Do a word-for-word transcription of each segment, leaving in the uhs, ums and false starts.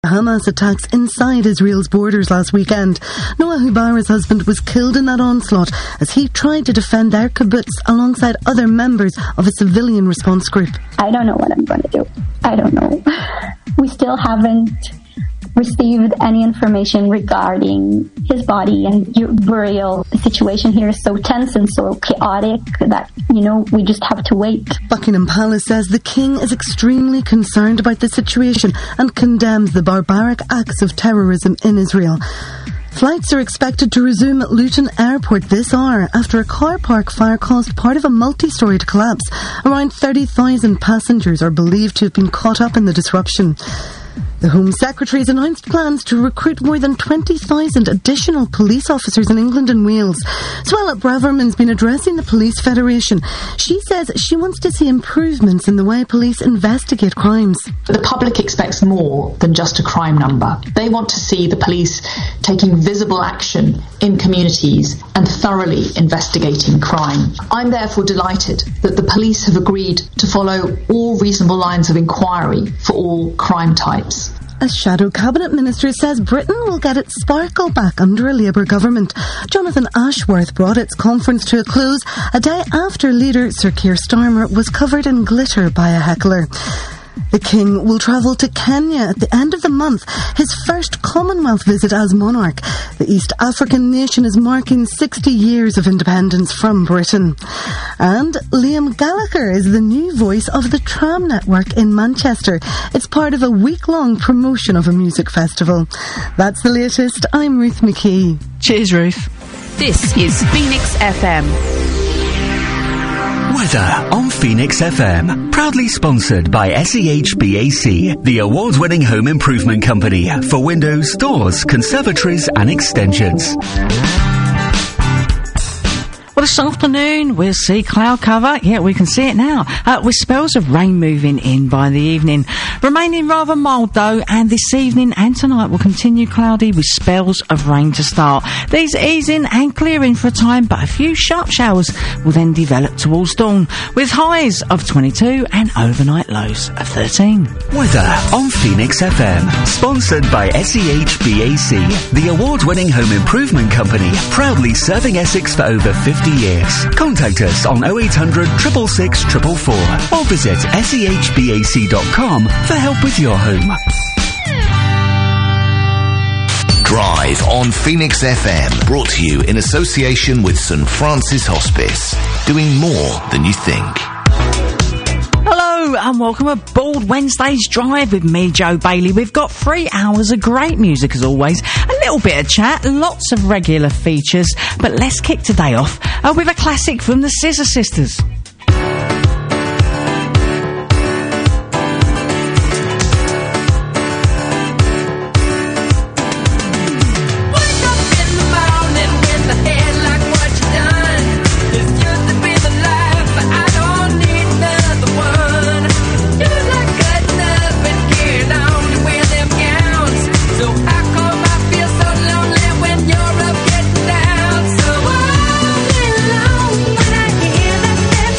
Hamas attacks inside Israel's borders last weekend. Noah Hubara's husband was killed in that onslaught as he tried to defend their kibbutz alongside other members of a civilian response group. I don't know what I'm going to do. I don't know. We still haven't received any information regarding his body, and your burial. The situation here is so tense and so chaotic that, you know, we just have to wait. Buckingham Palace says the king is extremely concerned about the situation and condemns the barbaric acts of terrorism in Israel. Flights are expected to resume at Luton Airport this hour after a car park fire caused part of a multi-storey to collapse. Around thirty thousand passengers are believed to have been caught up in the disruption. The Home Secretary has announced plans to recruit more than twenty thousand additional police officers in England and Wales. Suella Braverman's been addressing the Police Federation. She says she wants to see improvements in the way police investigate crimes. The public expects more than just a crime number. They want to see the police taking visible action in communities and thoroughly investigating crime. I'm therefore delighted that the police have agreed to follow all reasonable lines of inquiry for all crime types. A shadow cabinet minister says Britain will get its sparkle back under a Labour government. Jonathan Ashworth brought its conference to a close a day after leader Sir Keir Starmer was covered in glitter by a heckler. The King will travel to Kenya at the end of the month, his first Commonwealth visit as monarch. The East African nation is marking sixty years of independence from Britain. And Liam Gallagher is the new voice of the Tram Network in Manchester. It's part of a week-long promotion of a music festival. That's the latest. I'm Ruth McKee. Cheers, Ruth. This is Phoenix F M. Weather on Phoenix F M. Proudly sponsored by S E H B A C, the award-winning home improvement company for windows, doors, conservatories and extensions. Well, this afternoon we'll see cloud cover. Yeah, we can see it now. Uh, with spells of rain moving in by the evening. Remaining rather mild though, and this evening and tonight will continue cloudy with spells of rain to start. These easing and clearing for a time, but a few sharp showers will then develop towards dawn, with highs of twenty-two and overnight lows of thirteen. Weather on Phoenix F M. Sponsored by S E H B A C, the award-winning home improvement company, proudly serving Essex for over fifty years. Contact us on oh eight hundred, six six six, four four four or visit S E H B A C dot com for help with your home. Drive on Phoenix F M, brought to you in association with St Francis Hospice, doing more than you think. Hello and welcome aboard Wednesday's Drive with me, Joe Bailey. We've got three hours of great music as always, a little bit of chat, lots of regular features, but let's kick today off uh, with a classic from the Scissor Sisters. Down, so all alone when I hear that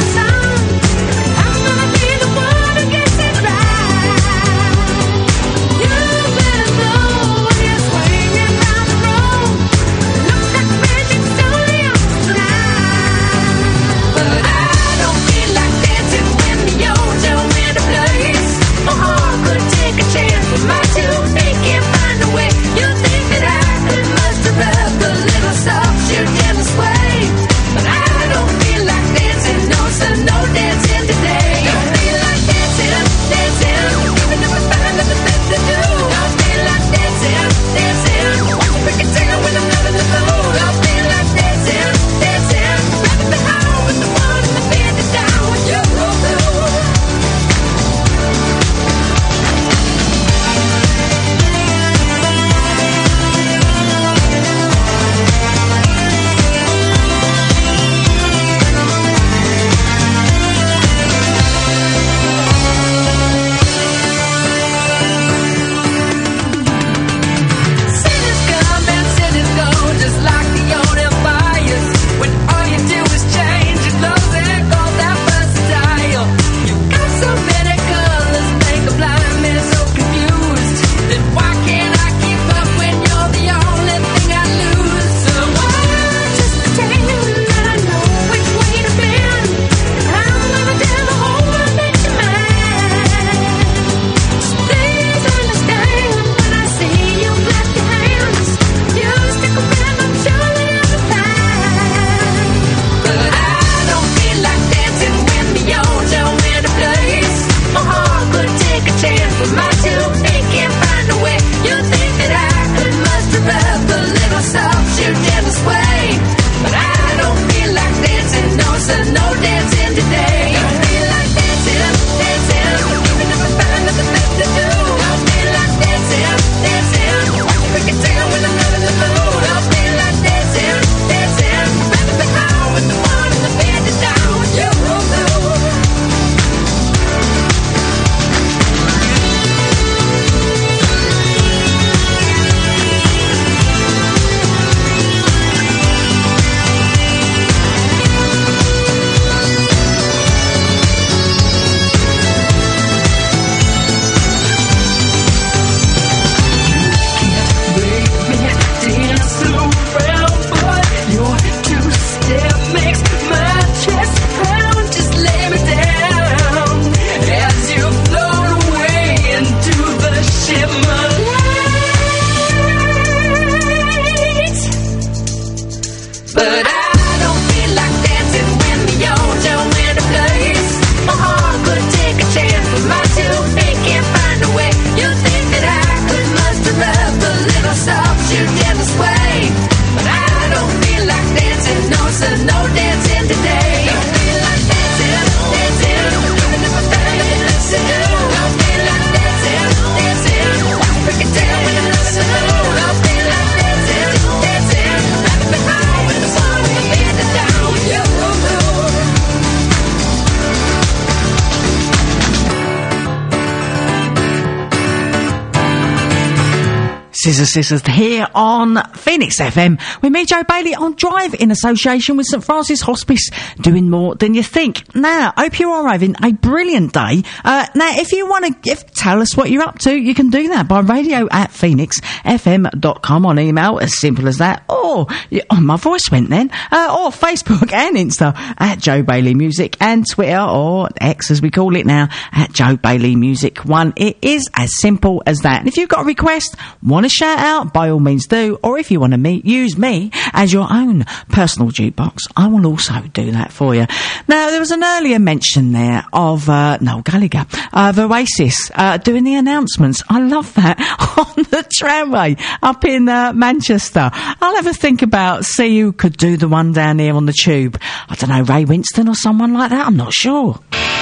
Scissor Sisters here on Phoenix F M with me, Joe Bailey, on Drive in association with St Francis Hospice, doing more than you think. Now, hope you are having a brilliant day. Uh, now, if you want to tell us what you're up to, you can do that by radio at phoenix f m dot com, on email, as simple as that. Or, oh, my voice went then. Uh, or Facebook and Insta at Joe Bailey Music, and Twitter, or X as we call it now, at Joe Bailey Music one. It is as simple as that. And if you've got a request, want to shout out, by all means do. Or if you want to meet, use me as your own personal jukebox, I will also do that for you. Now, there was an earlier mention there of uh, Noel Gallagher of Oasis uh, doing the announcements. I love that on the tramway up in uh, Manchester. I'll have a think about, see who could do the one down here on the tube. I don't know, Ray Winston or someone like that, I'm not sure.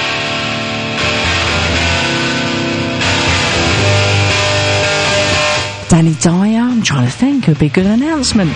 Danny Dyer, I'm trying to think, it would be a good announcement.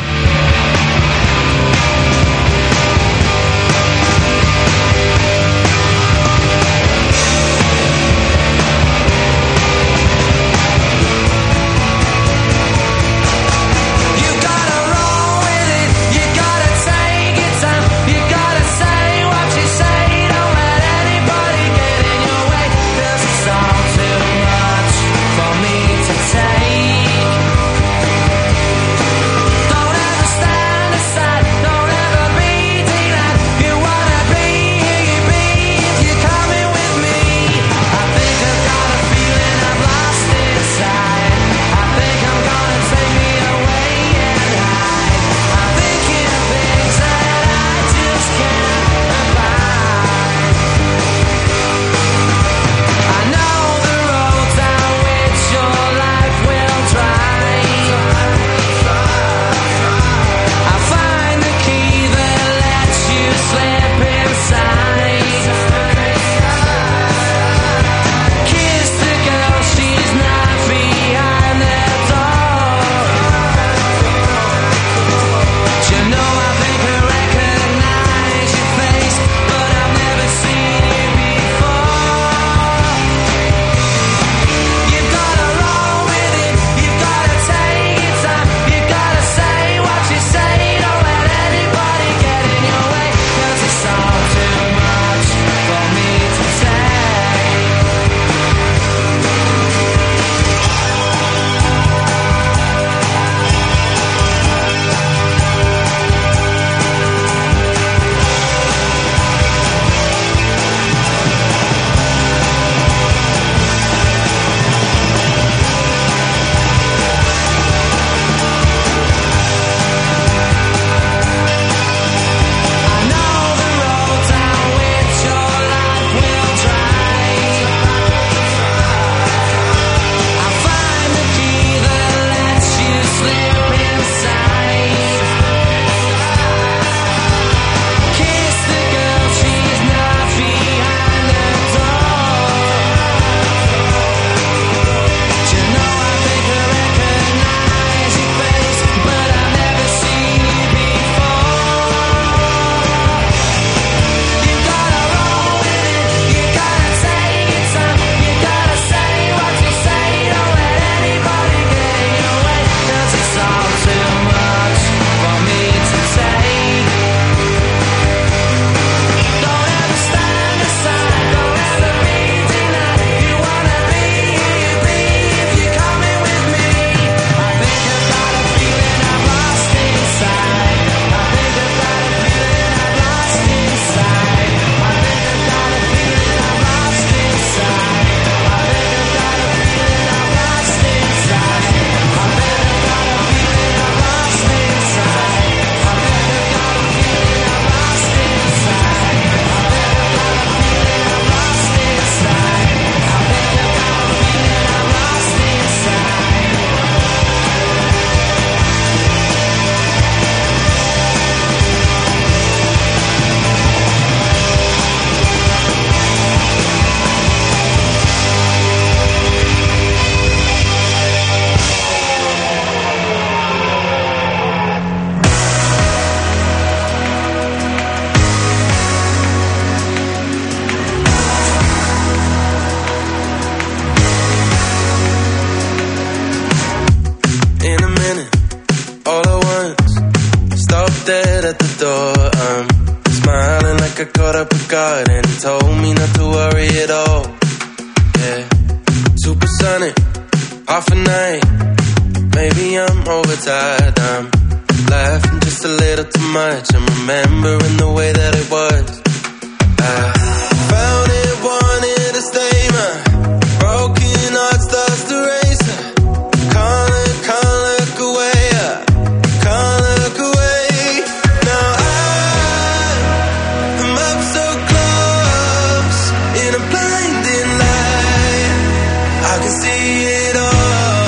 Don't ever stand got caught up with God and he told me not to worry at all. Yeah, supersonic, half a night. Maybe I'm overtired, I'm laughing just a little too much. I'm remembering the way that it was. I found it, wanted to stay, my broken heart starts to race. Can't look, can't look away, can't look away. Now I am up so close in a blinding light. I can see it all.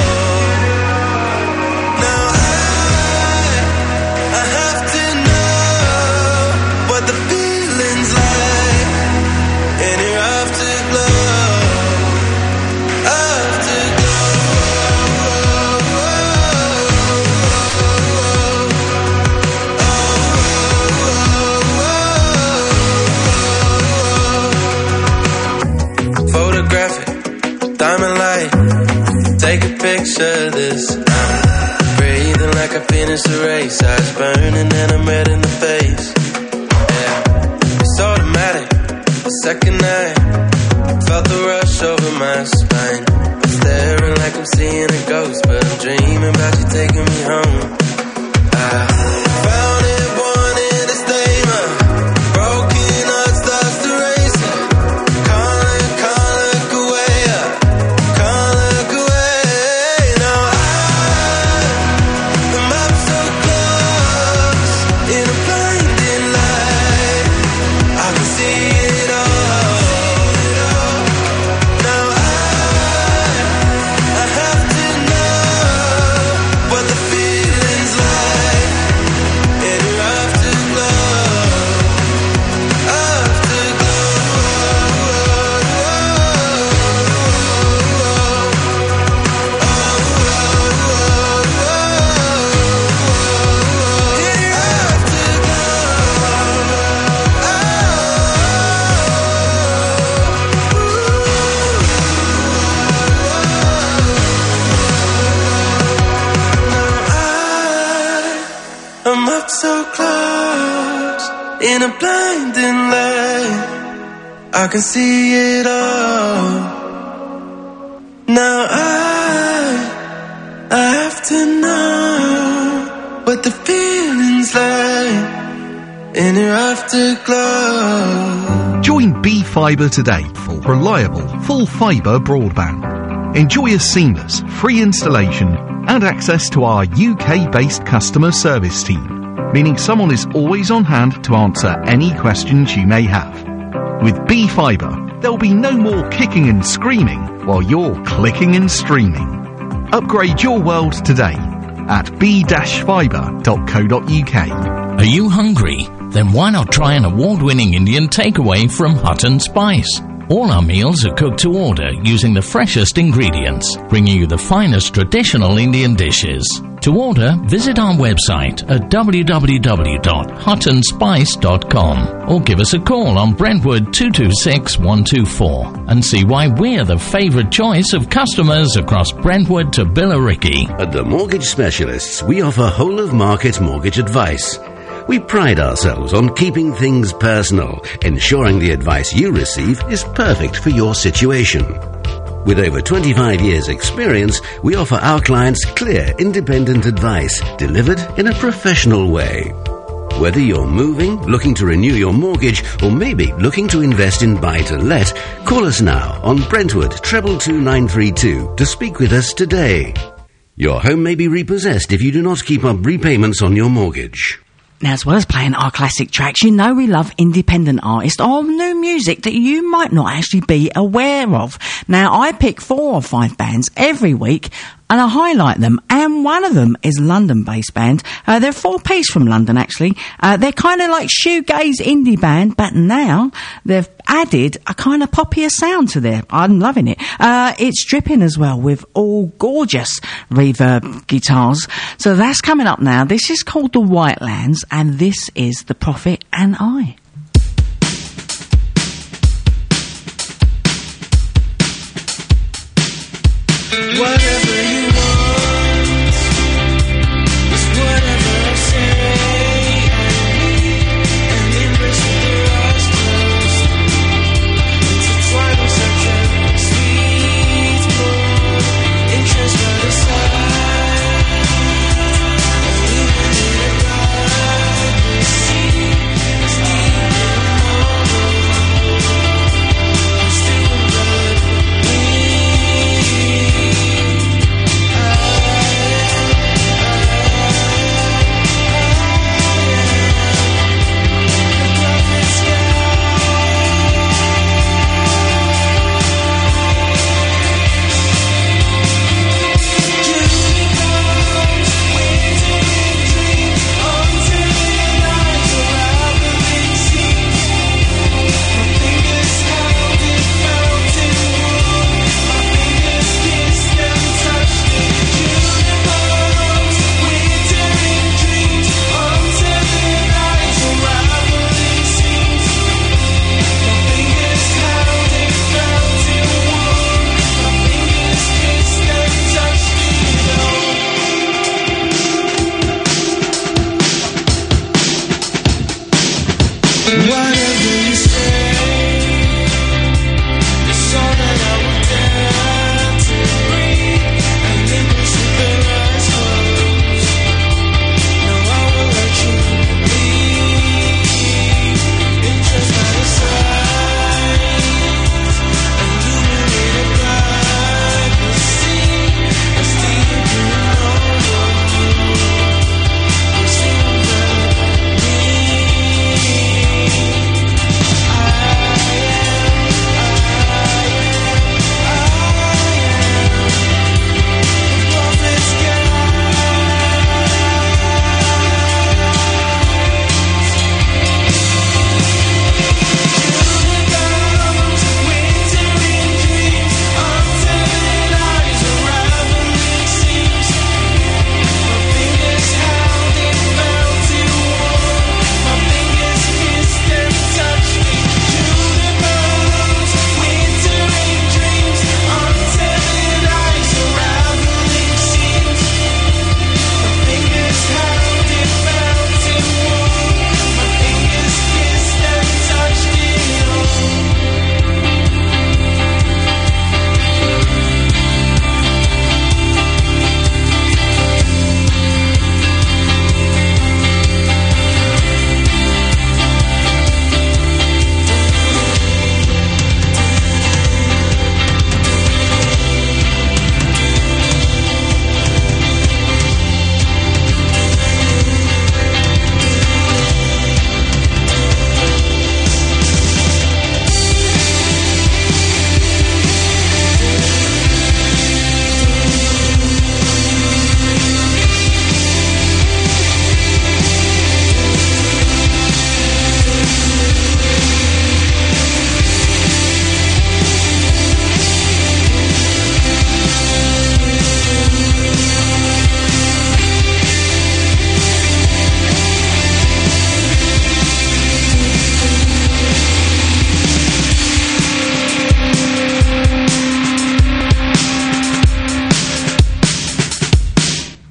Now I, I have to know what the feeling's like. And you're afterglow, afterglow. Photographic, diamond light. Take a picture this time. Breathing like I finished the race. Eyes burning and I'm red in the face. Yeah, it's automatic. The second night, felt the rush over my spine. I'm staring like I'm seeing a ghost, but I'm dreaming about you taking me home. I found it, wanted to stay, my broken heart starts to race. Can't look, can't look away, can't look away. Now I am up so close in a blinding light. I can see it all. Now I, I have to know what the feeling's like. And you're afterglow, I'm up so close in a blinding light. I can see it all. Now I, I have to know what the feeling's like. In your afterglow. Join B Fibre today for reliable, full-fibre broadband. Enjoy a seamless, free installation and access to our U K-based customer service team, meaning someone is always on hand to answer any questions you may have. With B Fibre, there'll be no more kicking and screaming while you're clicking and streaming. Upgrade your world today at b dash fibre dot co dot uk. Are you hungry? Then why not try an award-winning Indian takeaway from Hut and Spice? All our meals are cooked to order using the freshest ingredients, bringing you the finest traditional Indian dishes. To order, visit our website at w w w dot hut and spice dot com or give us a call on Brentwood two two six one two four and see why we're the favourite choice of customers across Brentwood to Billericay. At the Mortgage Specialists, we offer whole-of-market mortgage advice. We pride ourselves on keeping things personal, ensuring the advice you receive is perfect for your situation. With over twenty-five years' experience, we offer our clients clear, independent advice delivered in a professional way. Whether you're moving, looking to renew your mortgage, or maybe looking to invest in buy-to-let, call us now on Brentwood treble two nine three two to speak with us today. Your home may be repossessed if you do not keep up repayments on your mortgage. Now, as well as playing our classic tracks, you know we love independent artists or new music that you might not actually be aware of. Now, I pick four or five bands every week and I highlight them, and one of them is a London-based band. Uh, they're four-piece from London, actually. Uh, they're kind of like shoegaze indie band, but now they've added a kind of poppier sound to their. I'm loving it. Uh, it's dripping as well with all gorgeous reverb guitars. So that's coming up now. This is called The Whitelands, and this is The Prophet and I. Whatever you want is whatever I say. I need an embrace with the rest.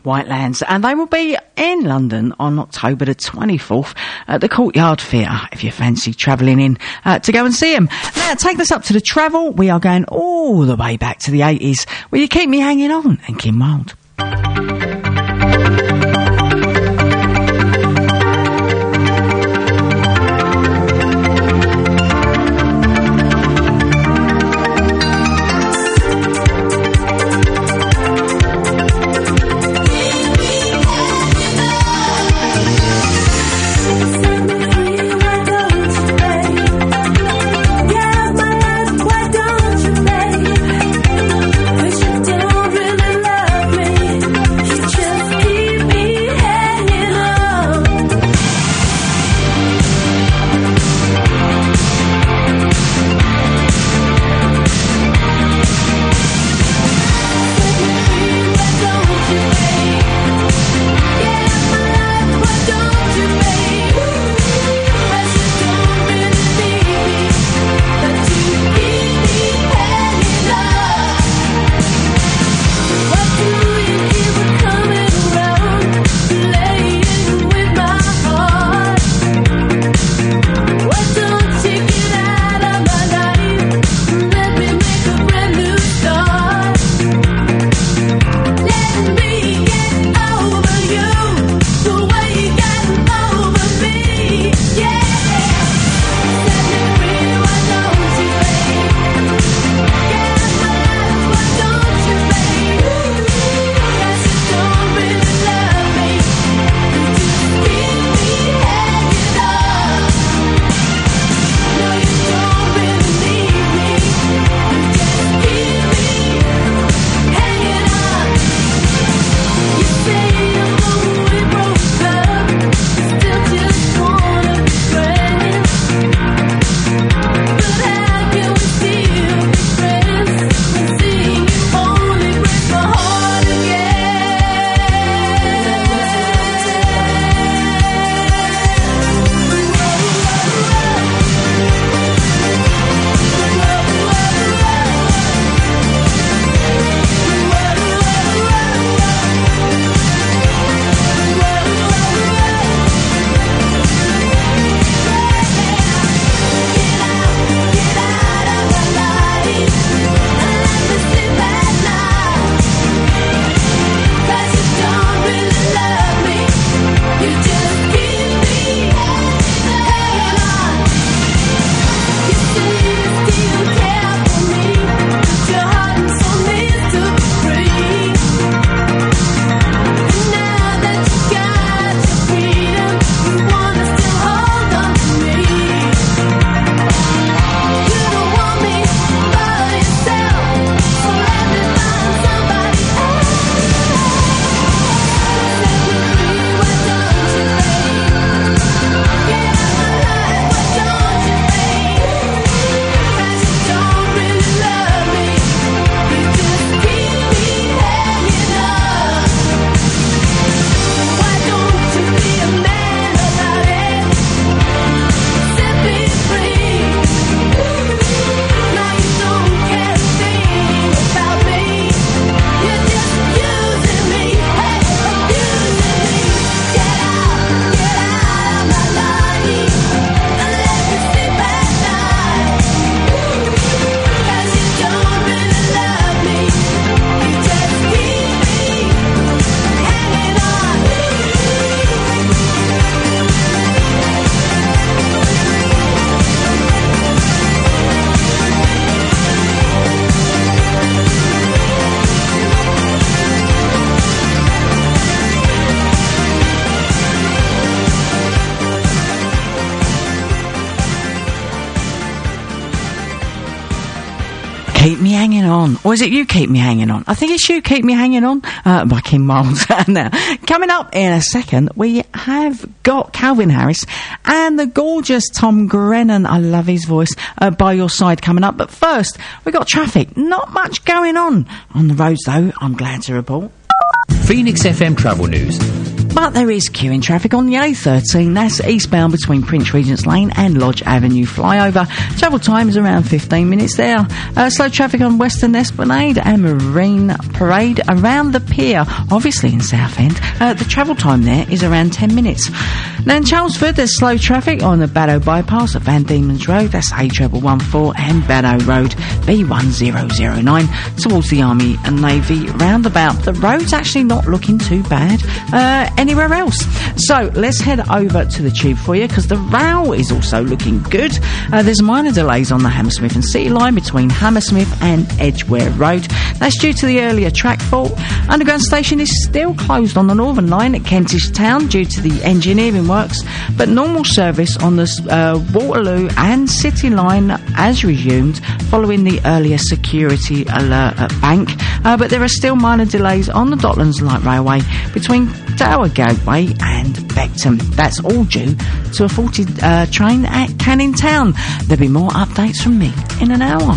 Whitelands, and they will be in London on October the twenty-fourth at the Courtyard Theatre, if you fancy travelling in uh, to go and see them. Now, take us up to the travel. We are going all the way back to the eighties. Will you keep me hanging on? And Kim Wilde. Keep Me Hanging On. Or is it You Keep Me Hanging On? I think it's You Keep Me Hanging On uh, by Kim Wilde. Now, coming up in a second, we have got Calvin Harris and the gorgeous Tom Grennan. I love his voice. Uh, by your side coming up. But first, we got traffic. Not much going on on the roads, though, I'm glad to report. Phoenix F M Travel News. But there is queuing traffic on the A thirteen. That's eastbound between Prince Regent's Lane and Lodge Avenue flyover. Travel time is around fifteen minutes there. Uh, slow traffic on Western Esplanade and Marine Parade around the pier, obviously in Southend. Uh, the travel time there is around ten minutes. Now in Chelmsford, there's slow traffic on the Baddow bypass at Van Diemen's Road. That's A one one four and Baddow Road B one zero zero nine towards the Army and Navy roundabout. The road's actually not looking too bad uh, anywhere else. So let's head over to the Tube for you, because the rail is also looking good. Uh, there's minor delays on the Hammersmith and City line between Hammersmith and Edgware Road. That's due to the earlier track fault. Underground station is still closed on the Northern line at Kentish Town due to the engineering works, but normal service on the uh, Waterloo and City line has resumed following the earlier security alert at Bank. Uh, but there are still minor delays on the Docklands Light Railway between Dower Gateway and Beckton. That's all due to a faulty uh, train at Canning Town. There'll be more updates from me in an hour.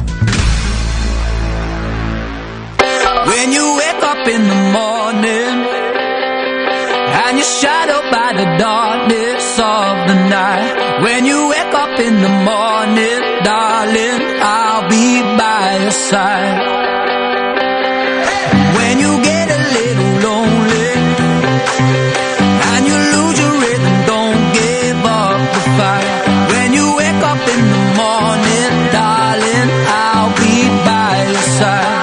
When you wake up in the morning and you're shadowed by the darkness of the night, when you wake up in the morning, darling, I'll be by your side. When you get a little lonely and you lose your rhythm, don't give up the fight. When you wake up in the morning, darling, I'll be by your side.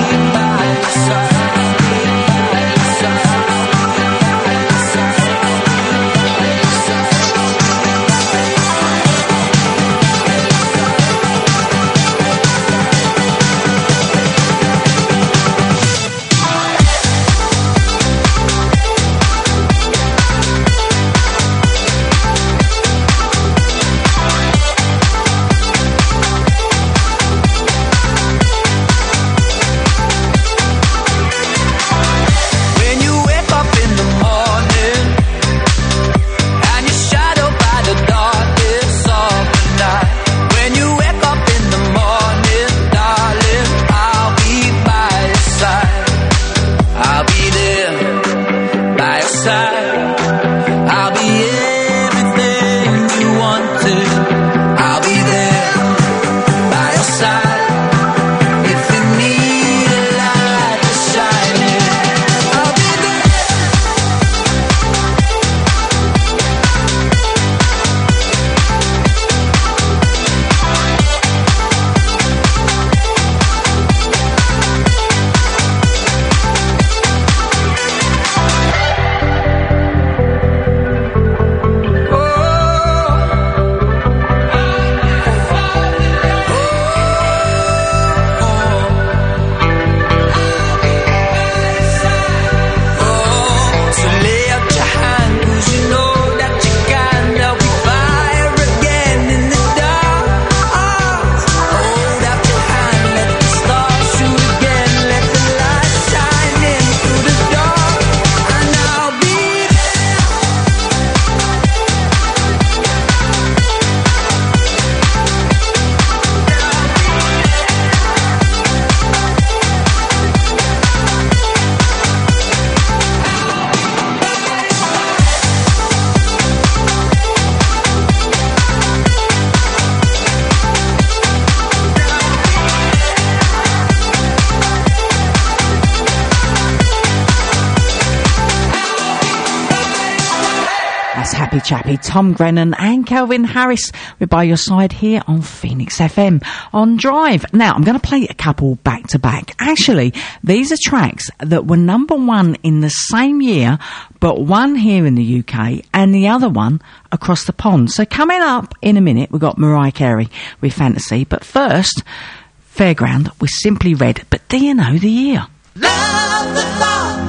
Chappie, Tom Grennan and Calvin Harris. We're by your side here on Phoenix F M on Drive. Now, I'm going to play a couple back to back. Actually, these are tracks that were number one in the same year, but one here in the U K and the other one across the pond. So coming up in a minute, we've got Mariah Carey with Fantasy. But first, Fairground with Simply Red. But do you know the year? Love the thought.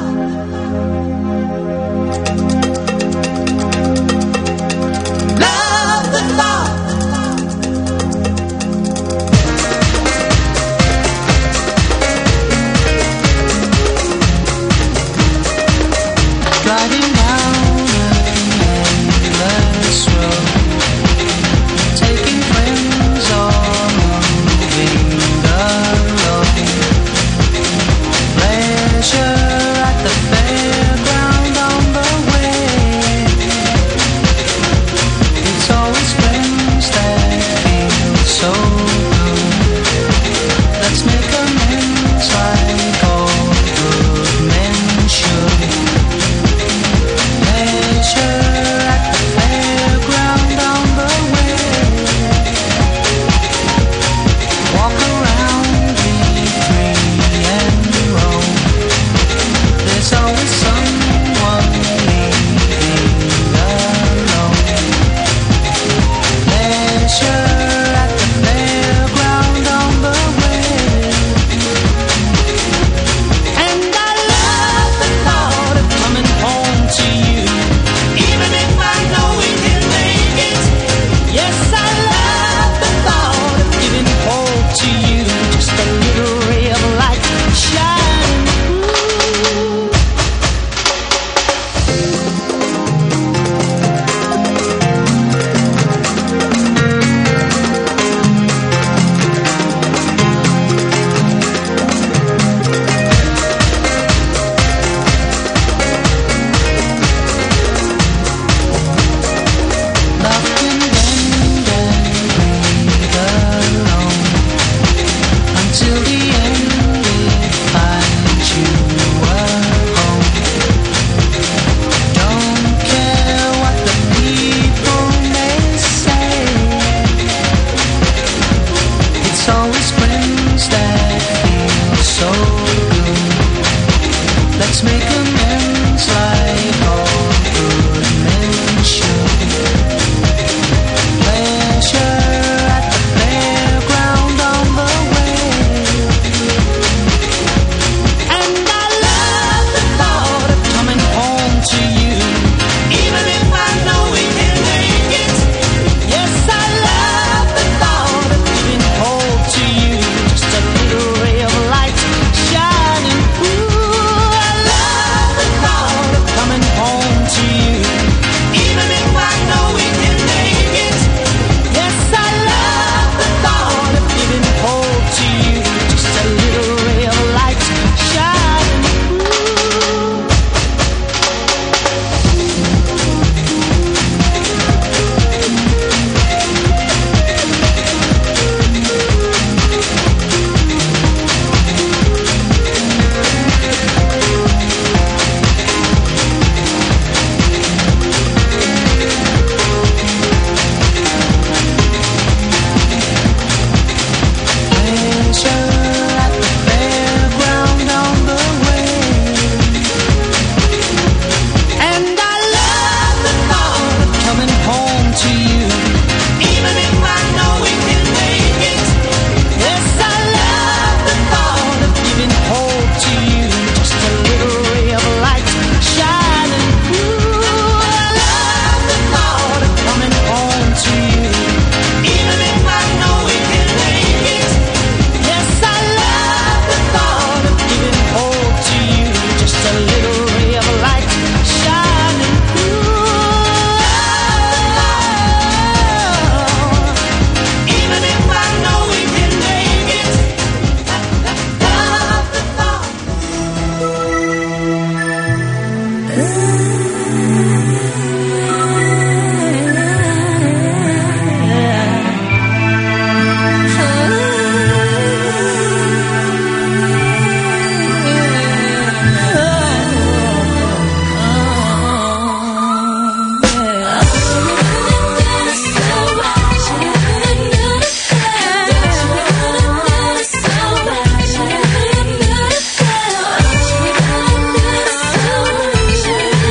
Driving down an endless road, taking friends or moving alone. Pleasure Thank you.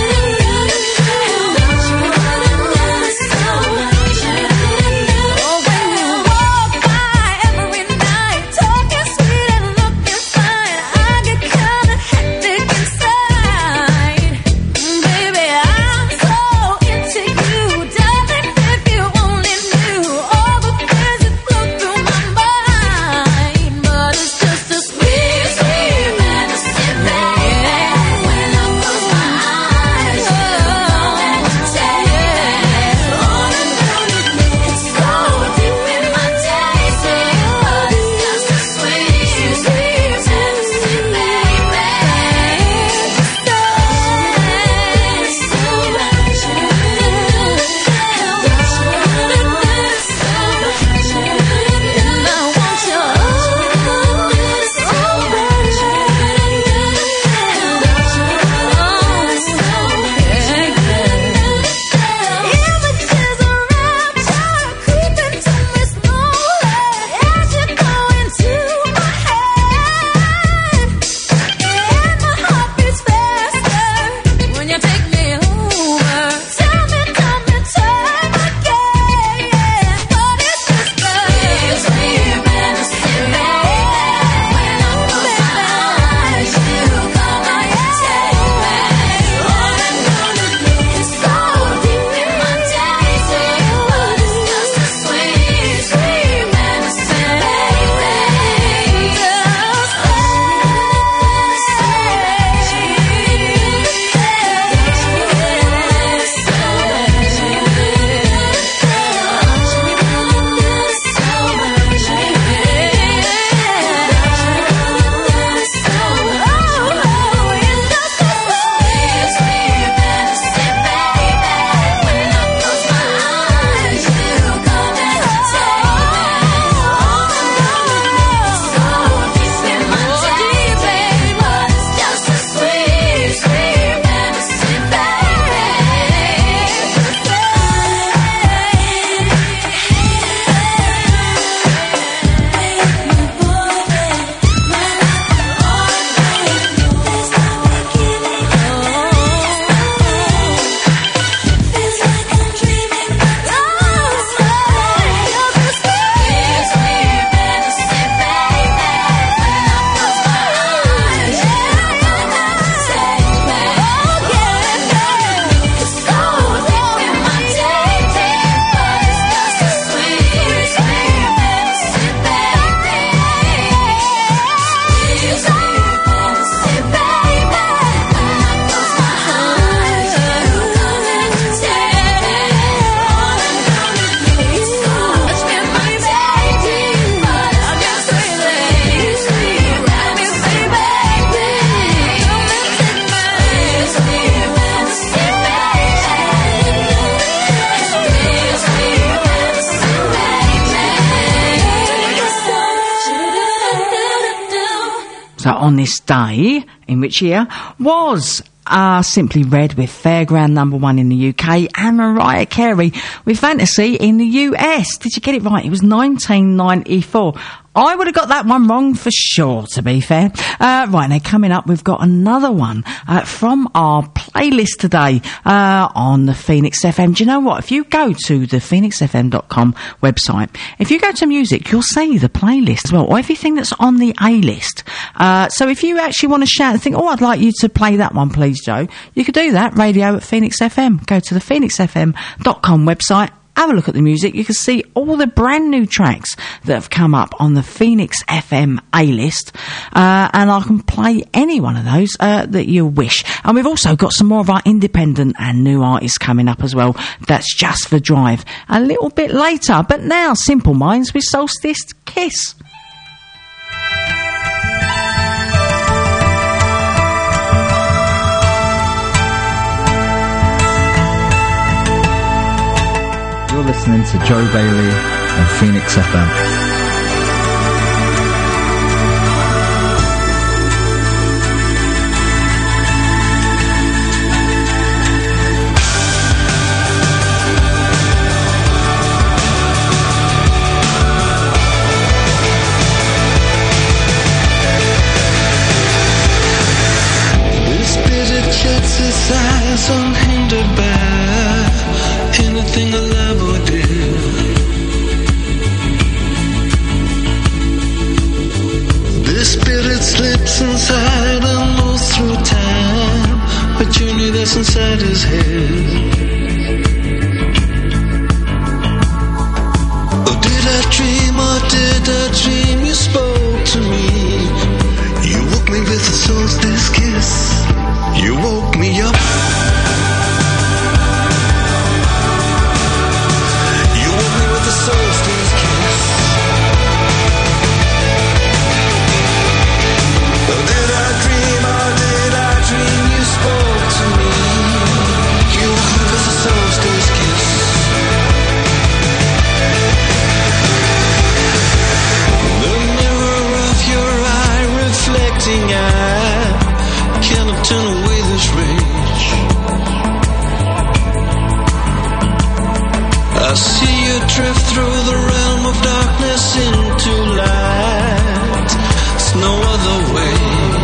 So on this day, in which year, was uh, Simply Red with Fairground number one in the U K and Mariah Carey with Fantasy in the U S. Did you get it right? It was nineteen ninety-four. I would have got that one wrong for sure, to be fair. Uh, right, now coming up, we've got another one uh, from our playlist today uh, on the Phoenix F M. Do you know what? If you go to the phoenix f m dot com website, if you go to music, you'll see the playlist as well, or everything that's on the A-list. Uh, so if you actually want to shout and think, oh, I'd like you to play that one, please, Joe, you could do that, radio at Phoenix F M. Go to the phoenix f m dot com website. Have a look at the music. You can see all the brand new tracks that have come up on the Phoenix F M A-list. Uh, and I can play any one of those uh, that you wish. And we've also got some more of our independent and new artists coming up as well. That's just for Drive a little bit later. But now, Simple Minds with Solstice Kiss. You're listening to Joe Bailey on Phoenix F M. Exercise unhindered by anything I love or do. This spirit slips inside and moves through time, a journey that's inside his head. Oh, did I dream or did I dream you spoke to me? You woke me with a solstice kiss. You woke me up. You woke me with a solstice kiss. Oh, did I dream or did I dream you spoke to me? You woke me with a solstice kiss. The mirror of your eye reflecting eye cannot turn away this rage. I see you drift through the realm of darkness into light. There's no other way.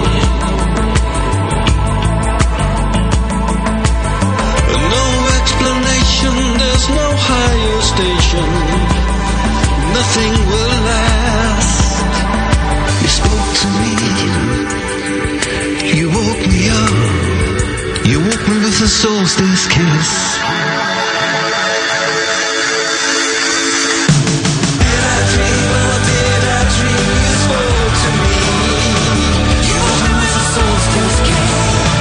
No explanation, there's no higher station. Nothing will last. You spoke to me. You woke me up. You woke me with a solstice kiss. Did I dream or did I dream you spoke to me? You woke me with a solstice kiss.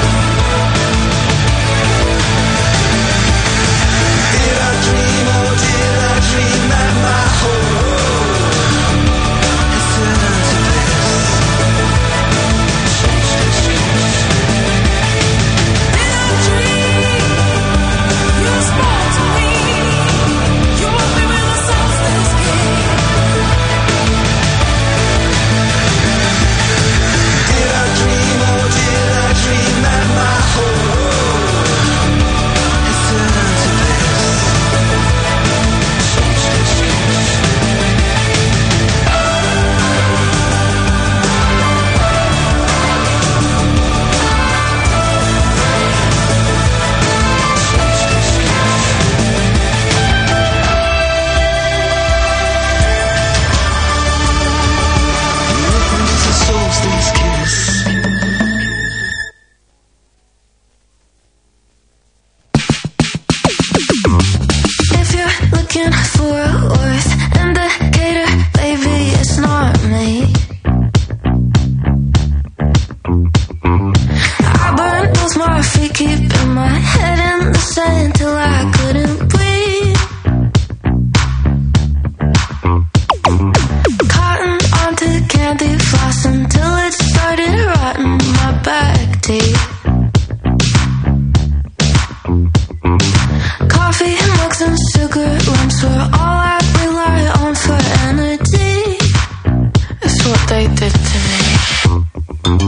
Did I dream or did I dream that my whole world has turned into bliss? They did to me.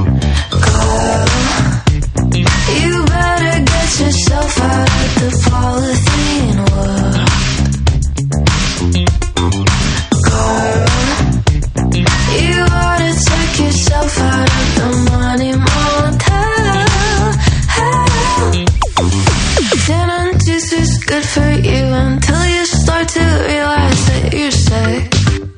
for you until you start to realize that you're sick.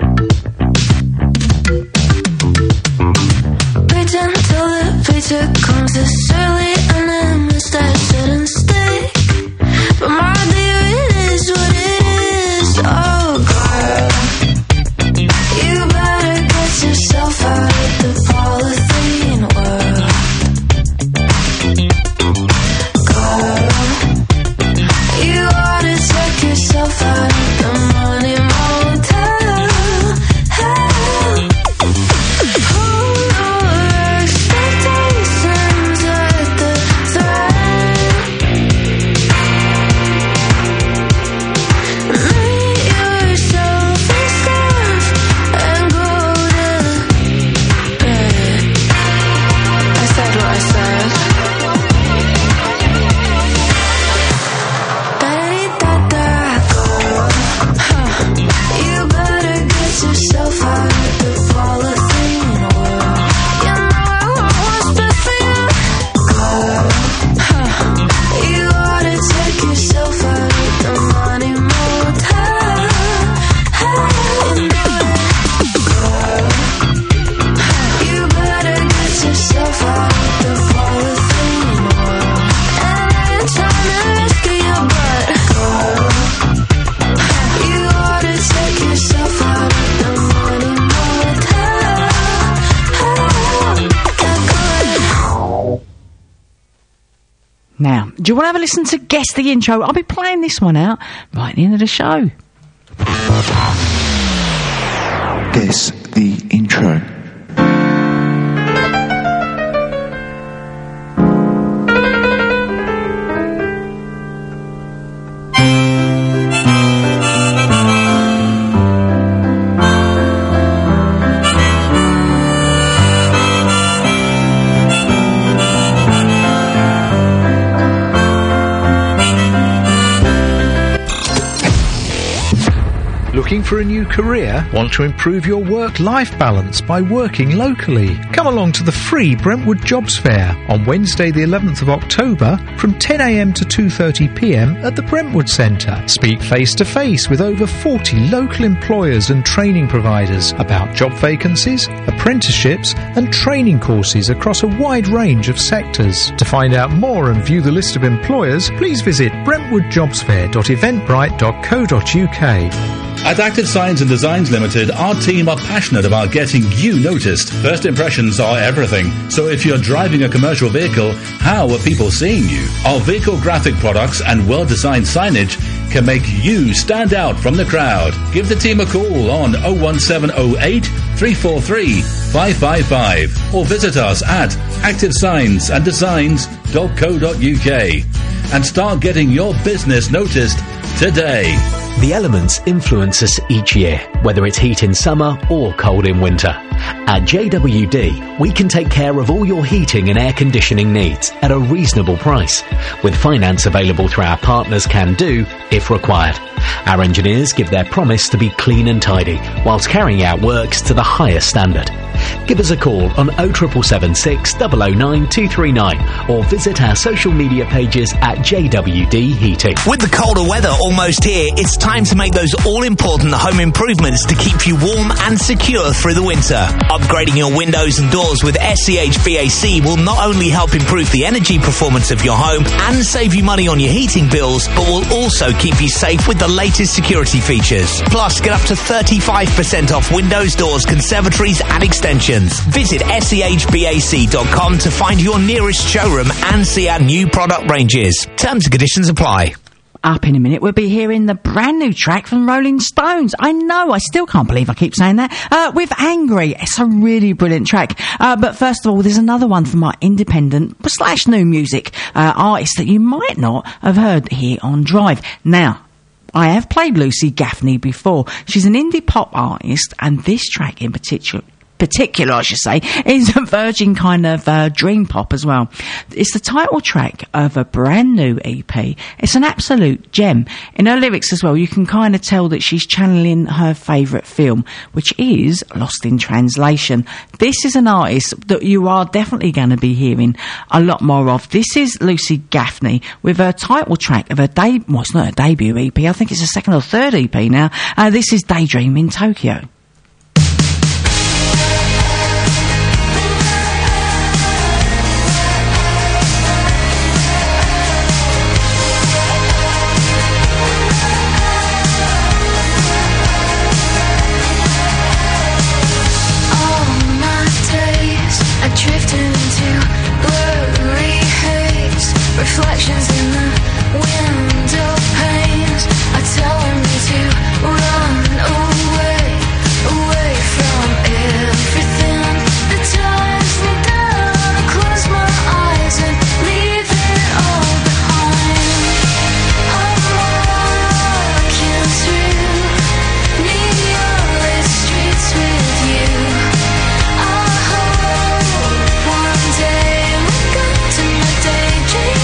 Pretend till the paycheck comes this early and then miss that sudden stick. But my dear, it is what it is. Oh, girl, you better get yourself out of the polythene world. Girl, you ought to check yourself out of the money motel. Hell, pull your expectations at the threat. Make yourself a scarf and go to bed. I said what I said. Da-da-dee-da-da, girl. Huh. You better get yourself out of the polythene world. You know what's best for you, girl. Huh. You ought to check yourself out of the money motel. You know it, girl. You better get yourself out of the polythene world. And I ain't trying to rescue your butt, girl. You ought to check yourself out of the money motel. Now, do you want to have a listen to Guess the Intro? I'll be playing this one out right at the end of the show. Guess the intro. Looking for a new career? Want to improve your work-life balance by working locally? Come along to the free Brentwood Jobs Fair on Wednesday the eleventh of October from ten a m to two thirty p m at the Brentwood Centre. Speak face-to-face with over forty local employers and training providers about job vacancies, apprenticeships and training courses across a wide range of sectors. To find out more and view the list of employers, please visit brentwood jobs fair dot eventbrite dot co dot u k. At Active Signs and Designs Limited, our team are passionate about getting you noticed. First impressions are everything, so if you're driving a commercial vehicle, how are people seeing you? Our vehicle graphic products and well-designed signage can make you stand out from the crowd. Give the team a call on oh one seven oh eight, three four three, five five five or visit us at active signs and designs dot co dot u k and start getting your business noticed today. The elements influence us each year, whether it's heat in summer or cold in winter. At J W D, we can take care of all your heating and air conditioning needs at a reasonable price, with finance available through our partners Can Do if required. Our engineers give their promise to be clean and tidy, whilst carrying out works to the highest standard. Give us a call on oh seven seven six, oh oh nine, two three nine or visit our social media pages at J W D Heating. With the colder weather almost here, it's time to make those all-important home improvements to keep you warm and secure through the winter. Upgrading your windows and doors with S C H B A C will not only help improve the energy performance of your home and save you money on your heating bills, but will also keep you safe with the latest security features. Plus, get up to thirty-five percent off windows, doors, conservatories and extensions. Visit S C H B A C dot com to find your nearest showroom and see our new product ranges. Terms and conditions apply. Up in a minute, we'll be hearing the brand new track from Rolling Stones. I know, I still can't believe I keep saying that. Uh, with Angry. It's a really brilliant track. Uh, but first of all, there's another one from our independent slash new music uh, artist that you might not have heard here on Drive. Now, I have played Lucy Gaffney before. She's an indie pop artist, and this track in particular particular, I should say, is a Virgin kind of uh, dream pop as well. It's the title track of a brand new E P. It's an absolute gem. In her lyrics as well, you can kind of tell that she's channeling her favourite film, which is Lost in Translation. This is an artist that you are definitely going to be hearing a lot more of. This is Lucy Gaffney with her title track of her de- well, it's not a debut E P, I think it's a second or third E P now. Uh, this is Daydream in Tokyo. Reflections in the window panes are telling me to run away, away from everything that ties me down. I close my eyes and leave it all behind. I'm walking through neon-lit streets with you. I hope one day we'll go to my daydream.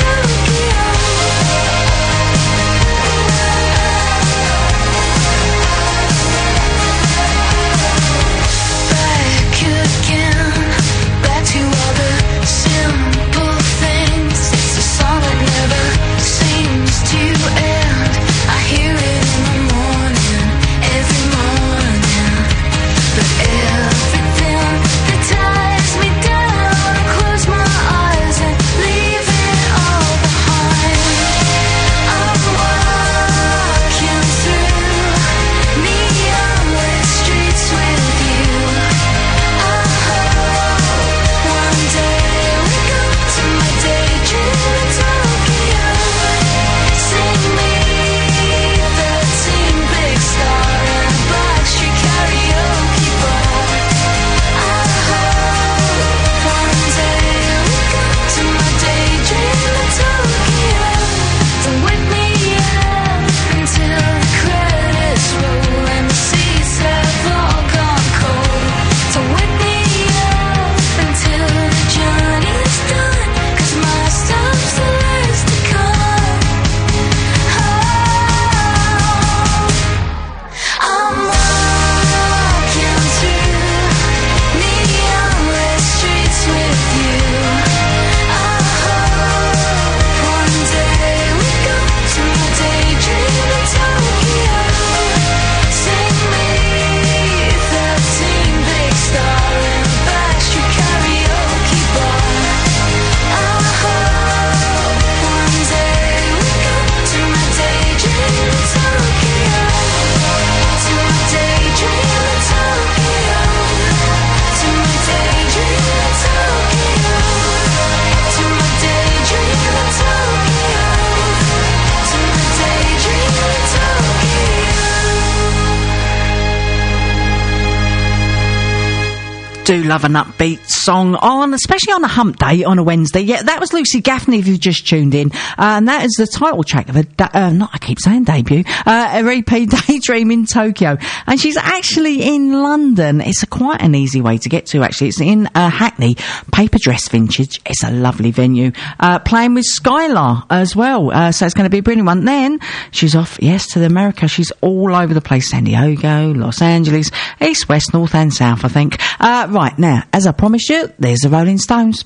Do love an upbeat song on, especially on a hump day on a Wednesday. Yeah, that was Lucy Gaffney if you just tuned in. Uh, and that is the title track of a, da- uh, not, I keep saying debut, uh, her E P Daydream in Tokyo. And she's actually in London. It's a quite an easy way to get to, actually. It's in uh, Hackney, Paper Dress Vintage. It's a lovely venue. Uh, playing with Skylar as well. Uh, so it's going to be a brilliant one. Then she's off, yes, to America. She's all over the place. San Diego, Los Angeles, east, west, north and south, I think. Uh, Right, now, as I promised you, there's the Rolling Stones.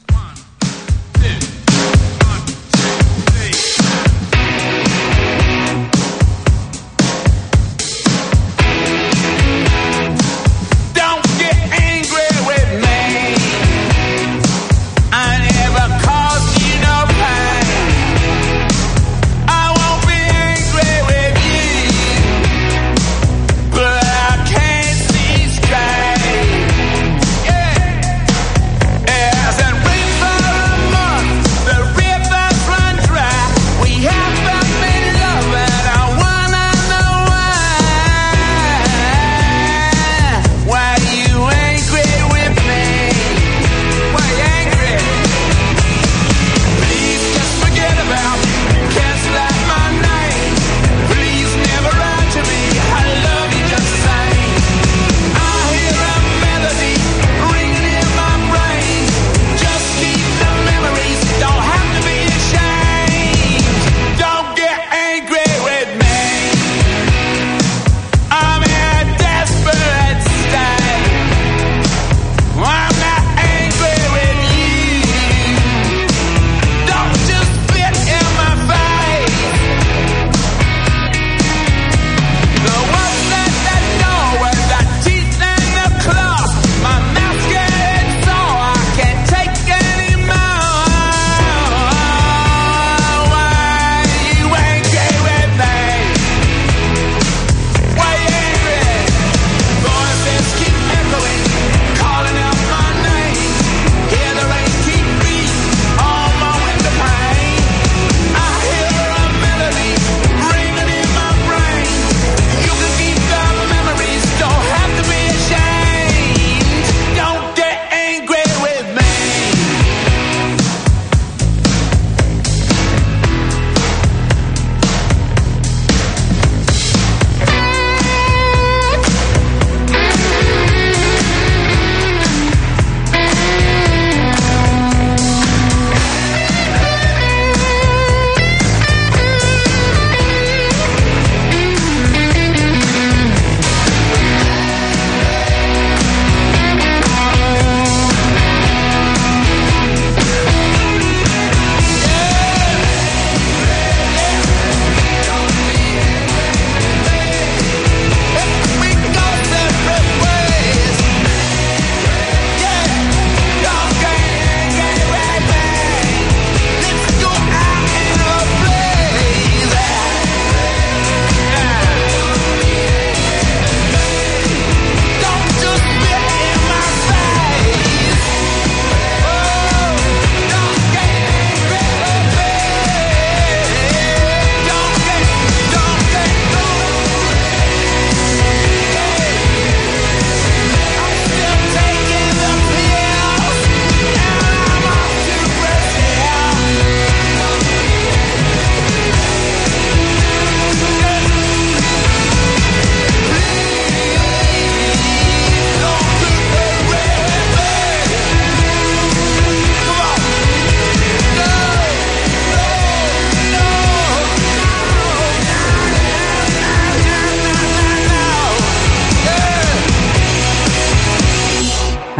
As and rain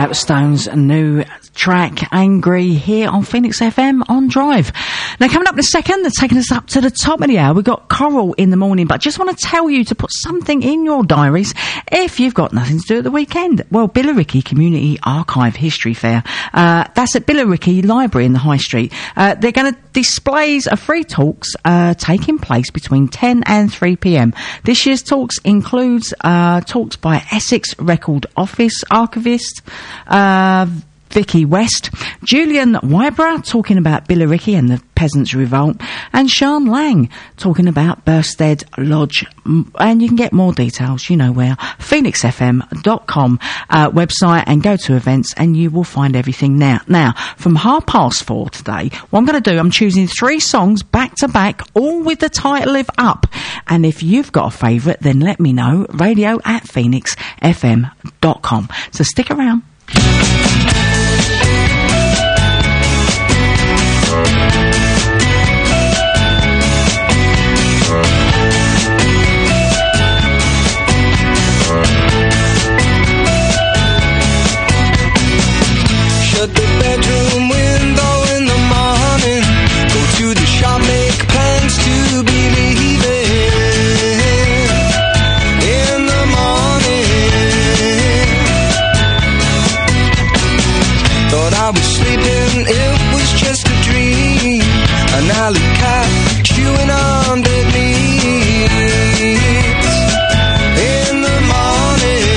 Stones' new track, Angry, here on Phoenix F M on Drive. Now, coming up in a second, they're taking us up to the top of the hour. We've got Coral in the morning, but just want to tell you to put something in your diaries if you've got nothing to do at the weekend. Well, Billericay Community Archive History Fair. Uh, that's at Billericay Library in the High Street. Uh, they're going to displays of free talks uh, taking place between ten and three p.m. This year's talks includes uh, talks by Essex Record Office archivist uh, Vicky West, Julian Wyborough talking about Billericay and the Peasants' Revolt, and Sean Lang talking about Burstead Lodge. And you can get more details, you know where, phoenix f m dot com uh, website, and go to events and you will find everything now. Now, from half past four today, what I'm going to do, I'm choosing three songs back to back, all with the title of Up. And if you've got a favourite, then let me know, radio at phoenix f m dot com. So stick around. Shut the bedroom window in the morning. Go to the shop, make plans to be leaving in the morning. Thought I was sleeping, it was just a dream. An alley cat chewing on dead meat in the morning.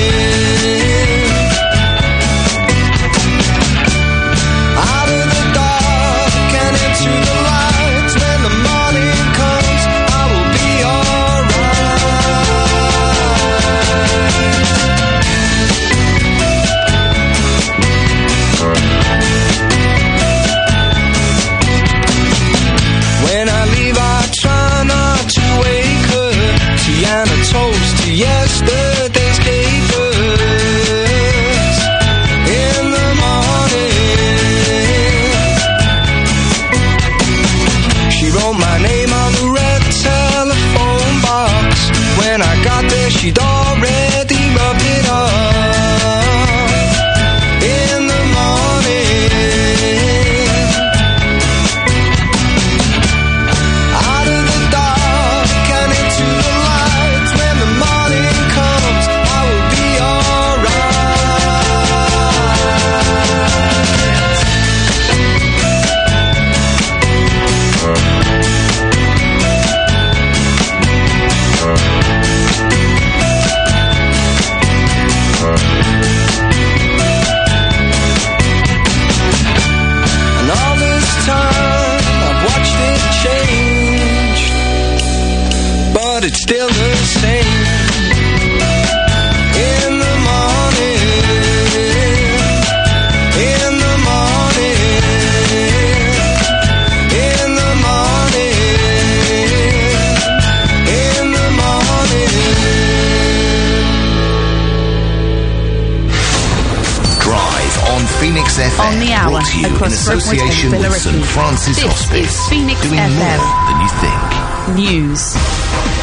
Out of the dark and into the light. When the morning comes, I will be alright. When I leave, I try not to wake her. Tiana toast to yesterday's papers in the morning. She wrote my name on the red telephone box. When I got there, she'd already rubbed it off in the morning. Out of the dark and into the light. When the morning comes, I will be and all this time I've watched it change, but it's still the same. In the morning, in the morning, in the morning, in the morning. Drive on Phoenix F M. On the hour, brought to you in across Brentwood association and with Billericay. Saint Francis This Hospice. is Phoenix doing F M. more than you think. News.